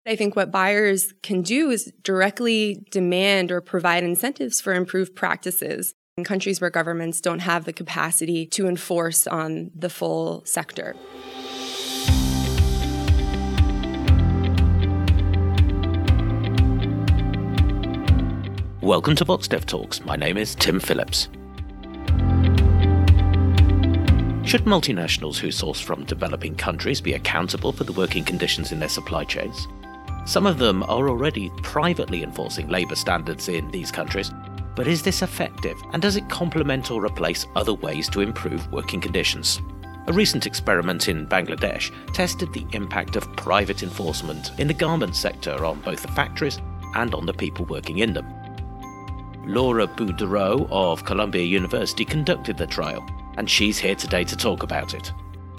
I think what buyers can do is directly demand or provide incentives for improved practices in countries where governments don't have the capacity to enforce on the full sector. Welcome to VoxDev Talks. My name is Tim Phillips. Should multinationals who source from developing countries be accountable for the working conditions in their supply chains? Some of them are already privately enforcing labour standards in these countries, but is this effective, and does it complement or replace other ways to improve working conditions? A recent experiment in Bangladesh tested the impact of private enforcement in the garment sector on both the factories and on the people working in them. Laura Boudreau of Columbia University conducted the trial, and she's here today to talk about it.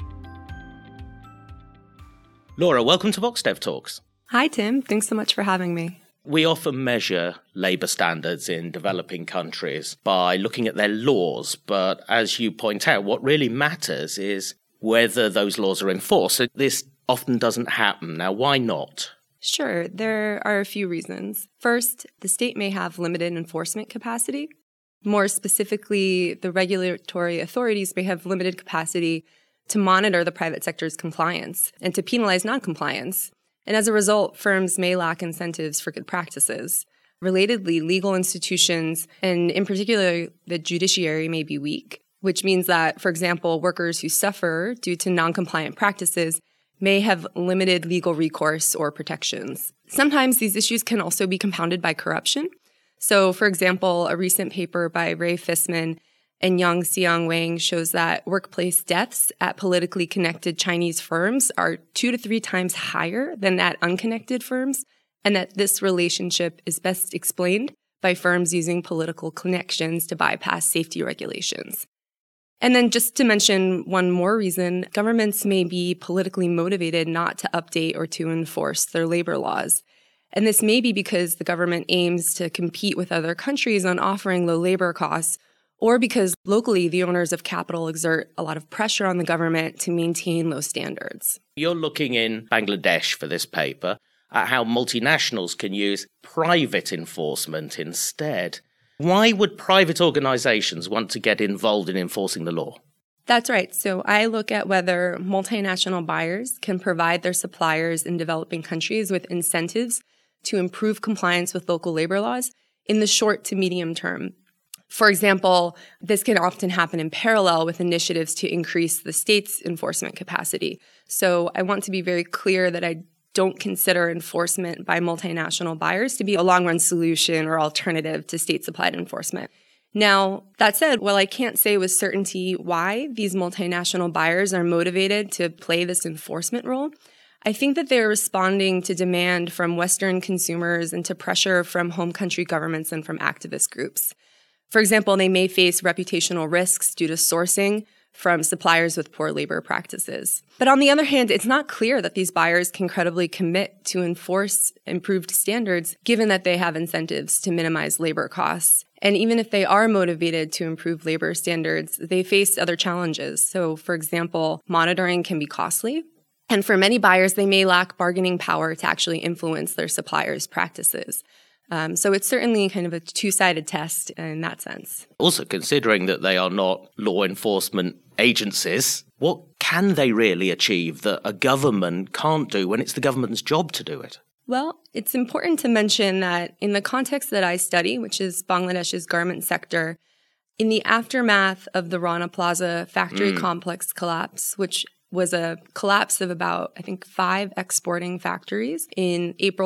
Laura, welcome to VoxDev Talks. Hi, Tim. Thanks so much for having me. We often measure labour standards in developing countries by looking at their laws, but as you point out, what really matters is whether those laws are enforced. So this often doesn't happen. Now, why not? Sure, there are a few reasons. First, the state may have limited enforcement capacity. More specifically, the regulatory authorities may have limited capacity to monitor the private sector's compliance and to penalize noncompliance. And as a result, firms may lack incentives for good practices. Relatedly, legal institutions, and in particular, the judiciary, may be weak, which means that, for example, workers who suffer due to noncompliant practices may have limited legal recourse or protections. Sometimes these issues can also be compounded by corruption. So, for example, a recent paper by Ray Fissman and Yang Xiang Wang shows that workplace deaths at politically connected Chinese firms are 2 to 3 times higher than at unconnected firms, and that this relationship is best explained by firms using political connections to bypass safety regulations. And then just to mention one more reason, governments may be politically motivated not to update or to enforce their labor laws. And this may be because the government aims to compete with other countries on offering low labor costs, or because locally the owners of capital exert a lot of pressure on the government to maintain low standards. You're looking in Bangladesh for this paper at how multinationals can use private enforcement instead. Why would private organizations want to get involved in enforcing the law? That's right. So I look at whether multinational buyers can provide their suppliers in developing countries with incentives to improve compliance with local labor laws in the short to medium term. For example, this can often happen in parallel with initiatives to increase the state's enforcement capacity. So I want to be very clear that I don't consider enforcement by multinational buyers to be a long-run solution or alternative to state-supplied enforcement. Now, that said, while I can't say with certainty why these multinational buyers are motivated to play this enforcement role, I think that they're responding to demand from Western consumers and to pressure from home country governments and from activist groups. For example, they may face reputational risks due to sourcing from suppliers with poor labor practices. But on the other hand, it's not clear that these buyers can credibly commit to enforce improved standards, given that they have incentives to minimize labor costs. And even if they are motivated to improve labor standards, they face other challenges. So, for example, monitoring can be costly. And for many buyers, they may lack bargaining power to actually influence their suppliers' practices. So it's certainly kind of a two-sided test in that sense. Also, considering that they are not law enforcement agencies, what can they really achieve that a government can't do when it's the government's job to do it? Well, it's important to mention that in the context that I study, which is Bangladesh's garment sector, in the aftermath of the Rana Plaza factory complex collapse, which was a collapse of about, 5 exporting factories in April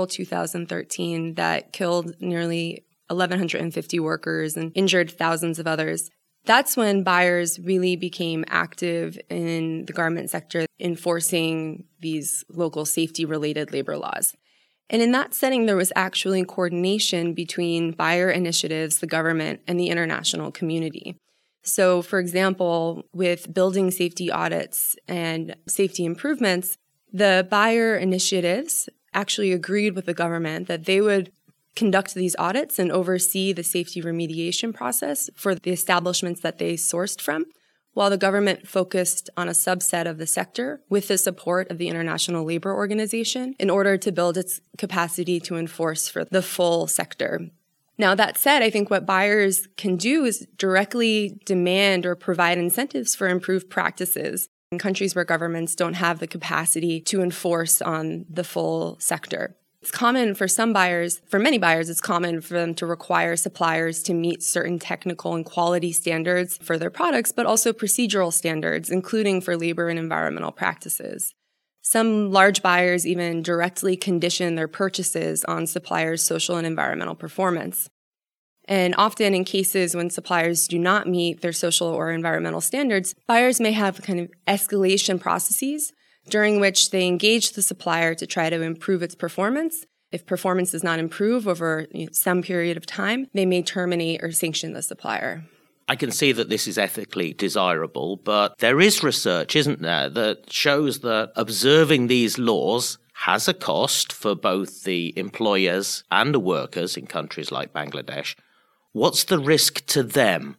2013 that killed nearly 1,150 workers and injured thousands of others. That's when buyers really became active in the garment sector, enforcing these local safety-related labor laws. And in that setting, there was actually coordination between buyer initiatives, the government, and the international community. So, for example, with building safety audits and safety improvements, the buyer initiatives actually agreed with the government that they would conduct these audits and oversee the safety remediation process for the establishments that they sourced from, while the government focused on a subset of the sector with the support of the International Labor Organization in order to build its capacity to enforce for the full sector. Now, that said, I think what buyers can do is directly demand or provide incentives for improved practices in countries where governments don't have the capacity to enforce on the full sector. It's common for many buyers, it's common for them to require suppliers to meet certain technical and quality standards for their products, but also procedural standards, including for labor and environmental practices. Some large buyers even directly condition their purchases on suppliers' social and environmental performance. And often in cases when suppliers do not meet their social or environmental standards, buyers may have kind of escalation processes during which they engage the supplier to try to improve its performance. If performance does not improve over some period of time, they may terminate or sanction the supplier. I can see that this is ethically desirable, but there is research, isn't there, that shows that observing these laws has a cost for both the employers and the workers in countries like Bangladesh. What's the risk to them?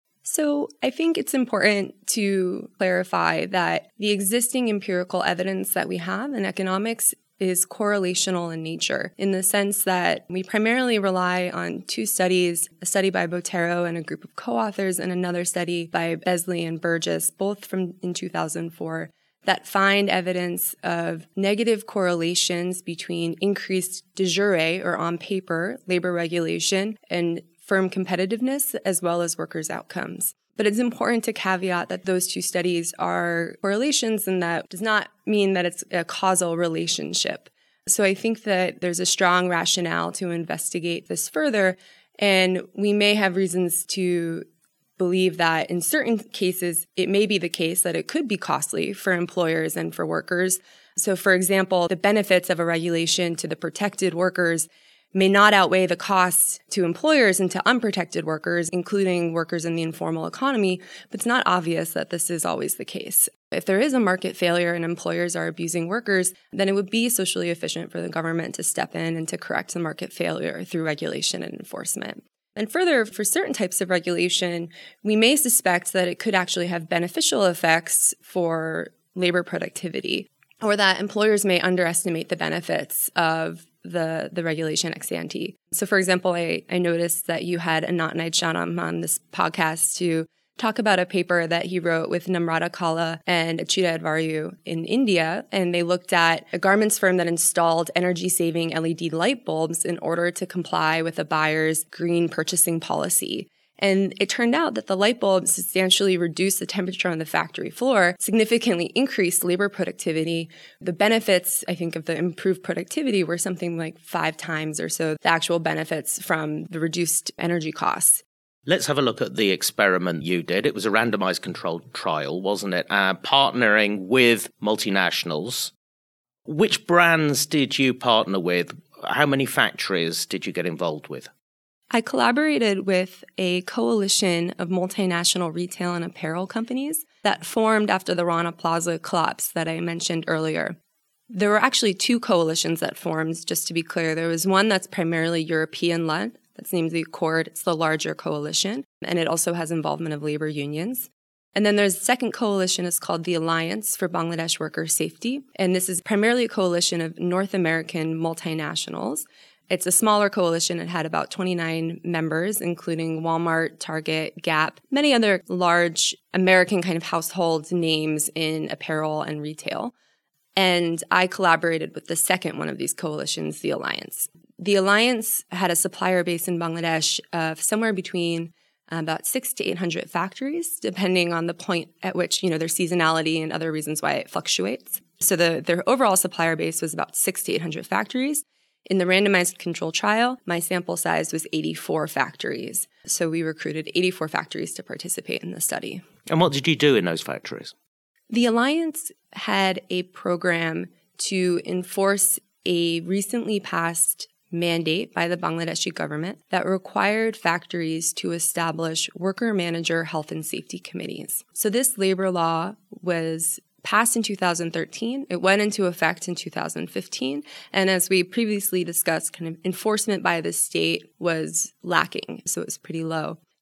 So I think it's important to clarify that the existing empirical evidence that we have in economics is correlational in nature, in the sense that we primarily rely on two studies, a study by Botero and a group of co-authors, and another study by Besley and Burgess, both from in 2004, that find evidence of negative correlations between increased de jure, or on paper, labor regulation and firm competitiveness, as well as workers' outcomes. But it's important to caveat that those two studies are correlations, and that does not mean that it's a causal relationship. So I think that there's a strong rationale to investigate this further, and we may have reasons to believe that in certain cases, it may be the case that it could be costly for employers and for workers. So for example, the benefits of a regulation to the protected workers may not outweigh the costs to employers and to unprotected workers, including workers in the informal economy, but it's not obvious that this is always the case. If there is a market failure and employers are abusing workers, then it would be socially efficient for the government to step in and to correct the market failure through regulation and enforcement. And further, for certain types of regulation, we may suspect that it could actually have beneficial effects for labor productivity, or that employers may underestimate the benefits of the regulation ex ante. So, for example, I noticed that you had Anant Naidcharam on this podcast to talk about a paper that he wrote with Namrata Kala and Achita Advaryu in India, and they looked at a garments firm that installed energy-saving LED light bulbs in order to comply with a buyer's green purchasing policy. And it turned out that the light bulbs substantially reduced the temperature on the factory floor, significantly increased labor productivity. The benefits, I think, of the improved productivity were something like 5 times or so the actual benefits from the reduced energy costs. Let's have a look at the experiment you did. It was a randomized controlled trial, wasn't it? Partnering with multinationals. Which brands did you partner with? How many factories did you get involved with? I collaborated with a coalition of multinational retail and apparel companies that formed after the Rana Plaza collapse that I mentioned earlier. There were actually 2 coalitions that formed, just to be clear. There was one that's primarily European-led, that's named the Accord. It's the larger coalition, and it also has involvement of labor unions. And then there's a second coalition, it's called the Alliance for Bangladesh Worker Safety, and this is primarily a coalition of North American multinationals. It's a smaller coalition. It had about 29 members, including Walmart, Target, Gap, many other large American kind of household names in apparel and retail. And I collaborated with the second one of these coalitions, the Alliance. The Alliance had a supplier base in Bangladesh of somewhere between about 600 to 800 factories, depending on the point at which, their seasonality and other reasons why it fluctuates. So their overall supplier base was about 600 to 800 factories. In the randomized control trial, my sample size was 84 factories. So we recruited 84 factories to participate in the study. And what did you do in those factories? The Alliance had a program to enforce a recently passed mandate by the Bangladeshi government that required factories to establish worker manager health and safety committees. So this labor law was passed in 2013. It went into effect in 2015. And as we previously discussed, kind of enforcement by the state was lacking. So it was pretty low.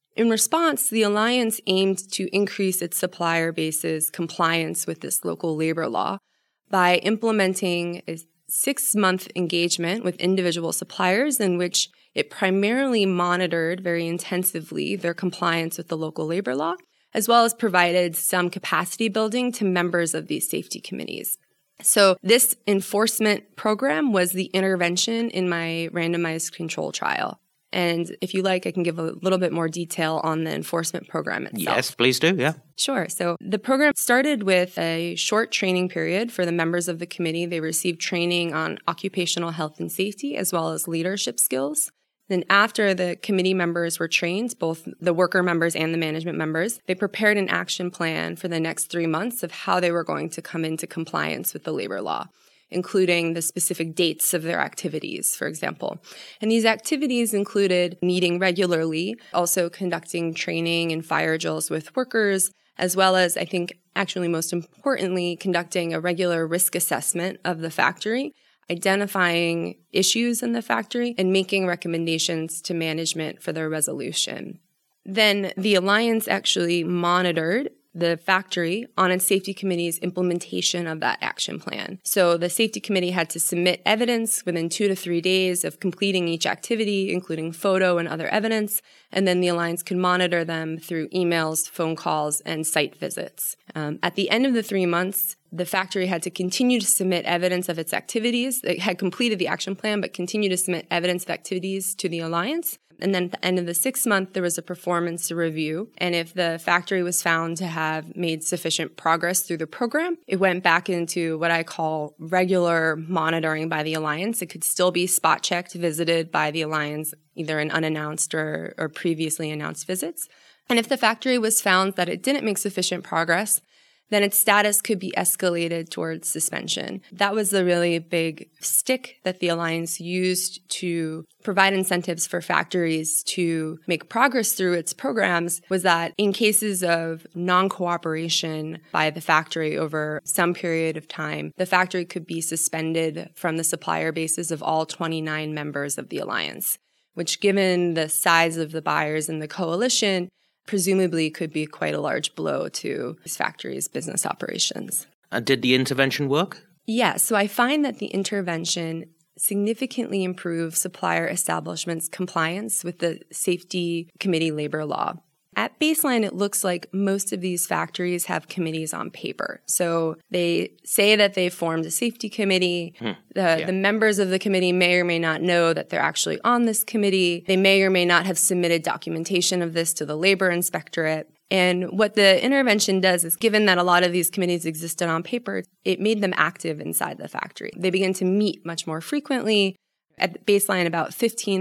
In response, the Alliance aimed to increase its supplier base's compliance with this local labor law by implementing a 6-month engagement with individual suppliers in which it primarily monitored very intensively their compliance with the local labor law, as well as provided some capacity building to members of these safety committees. So this enforcement program was the intervention in my randomized control trial. And if you like, I can give a little bit more detail on the enforcement program itself. Yes, please do, yeah. Sure. So the program started with a short training period for the members of the committee. They received training on occupational health and safety, as well as leadership skills. Then after the committee members were trained, both the worker members and the management members, they prepared an action plan for the next 3 months of how they were going to come into compliance with the labor law, including the specific dates of their activities, for example. And these activities included meeting regularly, also conducting training and fire drills with workers, as well as, I think, actually most importantly, conducting a regular risk assessment of the factory, identifying issues in the factory, and making recommendations to management for their resolution. Then the Alliance actually monitored the factory on its safety committee's implementation of that action plan. So the safety committee had to submit evidence within 2 to 3 days of completing each activity, including photo and other evidence, and then the Alliance could monitor them through emails, phone calls, and site visits. At the end of the 3 months, the factory had to continue to submit evidence of its activities. It had completed the action plan, but continued to submit evidence of activities to the Alliance. And then at the end of the 6th month, there was a performance review. And if the factory was found to have made sufficient progress through the program, it went back into what I call regular monitoring by the Alliance. It could still be spot checked, visited by the Alliance, either in unannounced or previously announced visits. And if the factory was found that it didn't make sufficient progress, then its status could be escalated towards suspension. That was the really big stick that the Alliance used to provide incentives for factories to make progress through its programs, was that in cases of non-cooperation by the factory over some period of time, the factory could be suspended from the supplier bases of all 29 members of the Alliance, which, given the size of the buyers in the coalition, presumably could be quite a large blow to these factories' business operations. And did the intervention work? Yes. So I find that the intervention significantly improved supplier establishments' compliance with the Safety Committee labor law. At baseline, it looks like most of these factories have committees on paper. So they say that they formed a safety committee. The members of the committee may or may not know that they're actually on this committee. They may or may not have submitted documentation of this to the labor inspectorate. And what the intervention does is, given that a lot of these committees existed on paper, it made them active inside the factory. They began to meet much more frequently. At baseline, about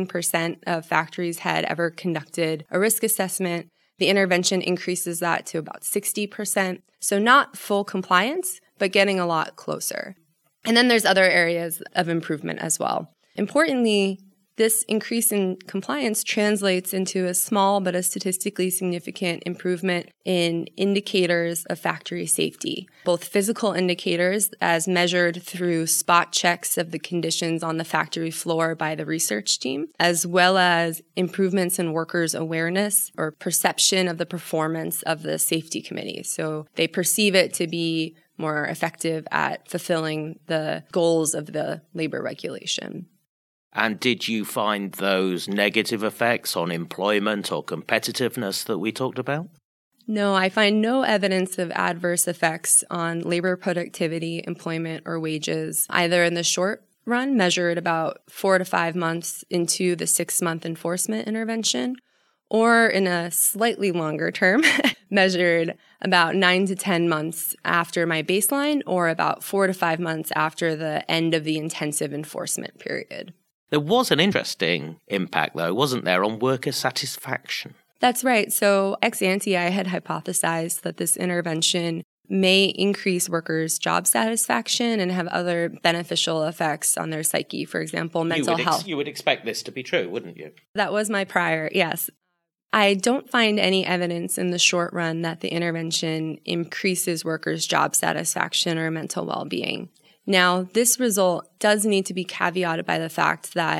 15% of factories had ever conducted a risk assessment. The intervention increases that to about 60%. So not full compliance, but getting a lot closer. And then there's other areas of improvement as well. Importantly, this increase in compliance translates into a small but a statistically significant improvement in indicators of factory safety, both physical indicators as measured through spot checks of the conditions on the factory floor by the research team, as well as improvements in workers' awareness or perception of the performance of the safety committee. So they perceive it to be more effective at fulfilling the goals of the labor regulation. And did you find those negative effects on employment or competitiveness that we talked about? No, I find no evidence of adverse effects on labor productivity, employment, or wages, either in the short run, measured about 4 to 5 months into the 6-month enforcement intervention, or in a slightly longer term, measured about 9 to 10 months after my baseline, or about 4 to 5 months after the end of the intensive enforcement period. There was an interesting impact, though, wasn't there, on worker satisfaction? That's right. So ex ante, I had hypothesized that this intervention may increase workers' job satisfaction and have other beneficial effects on their psyche, for example, mental health. You would expect this to be true, wouldn't you? That was my prior, yes. I don't find any evidence in the short run that the intervention increases workers' job satisfaction or mental well-being. Now, this result does need to be caveated by the fact that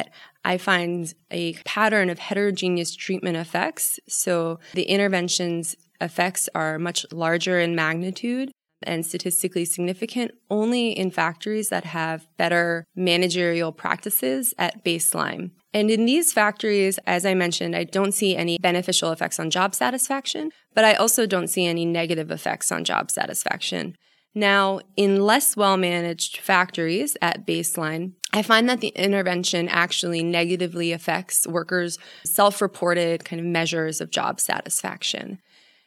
I find a pattern of heterogeneous treatment effects. So the intervention's effects are much larger in magnitude and statistically significant only in factories that have better managerial practices at baseline. And in these factories, as I mentioned, I don't see any beneficial effects on job satisfaction, but I also don't see any negative effects on job satisfaction. Now, in less well-managed factories at baseline, I find that the intervention actually negatively affects workers' self-reported kind of measures of job satisfaction.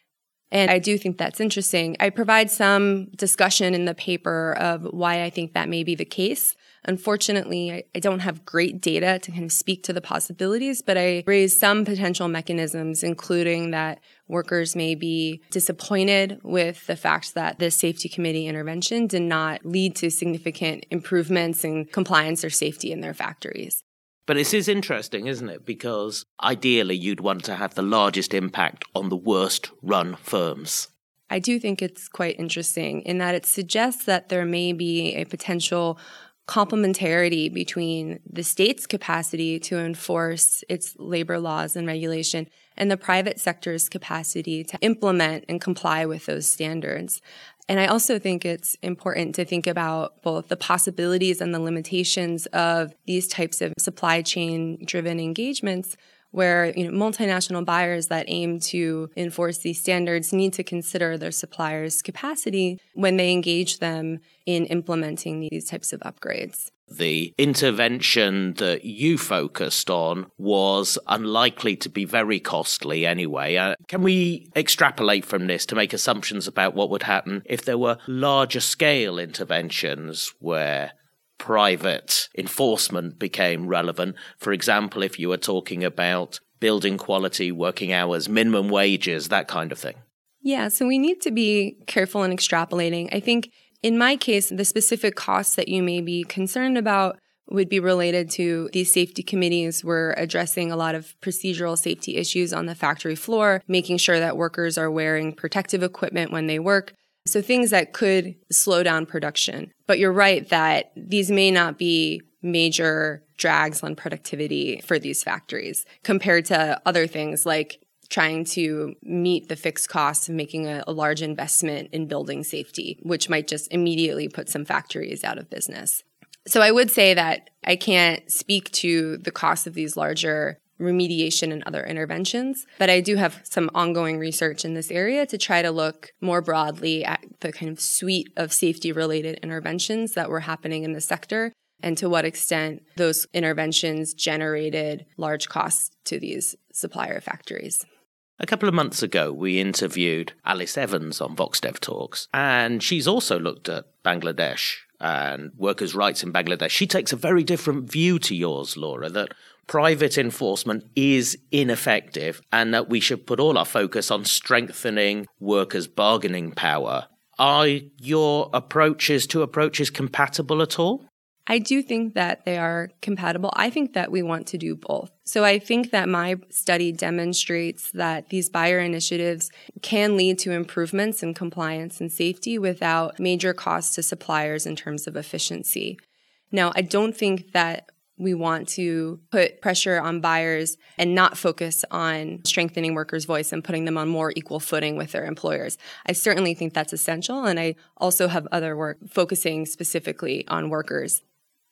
And I do think that's interesting. I provide some discussion in the paper of why I think that may be the case. Unfortunately, I don't have great data to kind of speak to the possibilities, but I raise some potential mechanisms, including that workers may be disappointed with the fact that the safety committee intervention did not lead to significant improvements in compliance or safety in their factories. But this is interesting, isn't it? Because ideally you'd want to have the largest impact on the worst run firms. I do think it's quite interesting in that it suggests that there may be a potential complementarity between the state's capacity to enforce its labor laws and regulation and the private sector's capacity to implement and comply with those standards. And I also think it's important to think about both the possibilities and the limitations of these types of supply chain driven engagements where multinational buyers that aim to enforce these standards need to consider their suppliers' capacity when they engage them in implementing these types of upgrades. The intervention that you focused on was unlikely to be very costly anyway. Can we extrapolate from this to make assumptions about what would happen if there were larger scale interventions where private enforcement became relevant? For example, if you were talking about building quality, working hours, minimum wages, that kind of thing. Yeah, so we need to be careful in extrapolating. I think in my case, the specific costs that you may be concerned about would be related to these safety committees. We're addressing a lot of procedural safety issues on the factory floor, making sure that workers are wearing protective equipment when they work. So things that could slow down production. But you're right that these may not be major drags on productivity for these factories compared to other things like trying to meet the fixed costs of making a large investment in building safety, which might just immediately put some factories out of business. So I would say that I can't speak to the cost of these larger remediation and other interventions, but I do have some ongoing research in this area to try to look more broadly at the kind of suite of safety-related interventions that were happening in the sector and to what extent those interventions generated large costs to these supplier factories. A couple of months ago, we interviewed Alice Evans on VoxDev Talks, and she's also looked at Bangladesh and workers' rights in Bangladesh. She takes a very different view to yours, Laura, that private enforcement is ineffective and that we should put all our focus on strengthening workers' bargaining power. Are your approaches compatible at all? I do think that they are compatible. I think that we want to do both. So I think that my study demonstrates that these buyer initiatives can lead to improvements in compliance and safety without major costs to suppliers in terms of efficiency. Now, I don't think that we want to put pressure on buyers and not focus on strengthening workers' voice and putting them on more equal footing with their employers. I certainly think that's essential, and I also have other work focusing specifically on workers.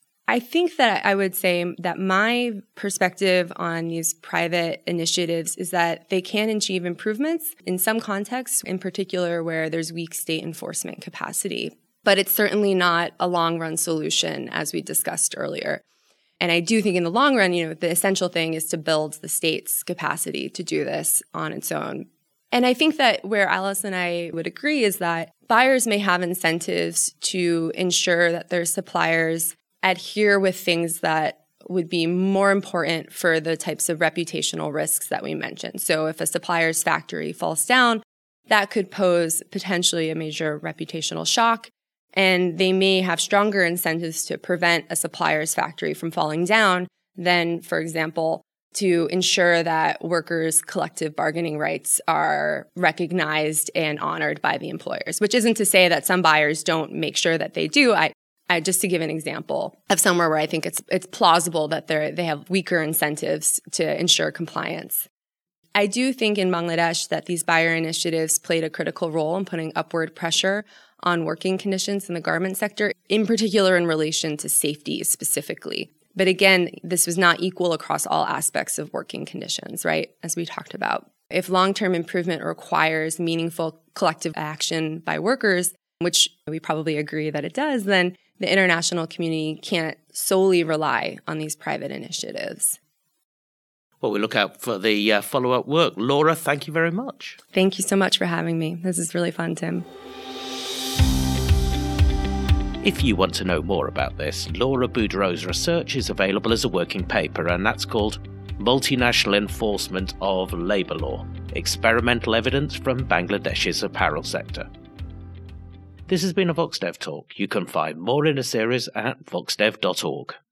I think that I would say that my perspective on these private initiatives is that they can achieve improvements in some contexts, in particular where there's weak state enforcement capacity. But it's certainly not a long-run solution, as we discussed earlier. And I do think in the long run, the essential thing is to build the state's capacity to do this on its own. And I think that where Alice and I would agree is that buyers may have incentives to ensure that their suppliers adhere with things that would be more important for the types of reputational risks that we mentioned. So if a supplier's factory falls down, that could pose potentially a major reputational shock. And they may have stronger incentives to prevent a supplier's factory from falling down than, for example, to ensure that workers' collective bargaining rights are recognized and honored by the employers, which isn't to say that some buyers don't make sure that they do. Just to give an example of somewhere where I think it's plausible that they have weaker incentives to ensure compliance. I do think in Bangladesh that these buyer initiatives played a critical role in putting upward pressure on working conditions in the garment sector, in particular in relation to safety specifically. But again, this was not equal across all aspects of working conditions, right? As we talked about. If long-term improvement requires meaningful collective action by workers, which we probably agree that it does, then the international community can't solely rely on these private initiatives. Well, we look out for the follow-up work. Laura, thank you very much. Thank you so much for having me. This is really fun, Tim. If you want to know more about this, Laura Boudreau's research is available as a working paper, and that's called Multinational Enforcement of Labour Law: Experimental Evidence from Bangladesh's Apparel Sector. This has been a VoxDev Talk. You can find more in the series at voxdev.org.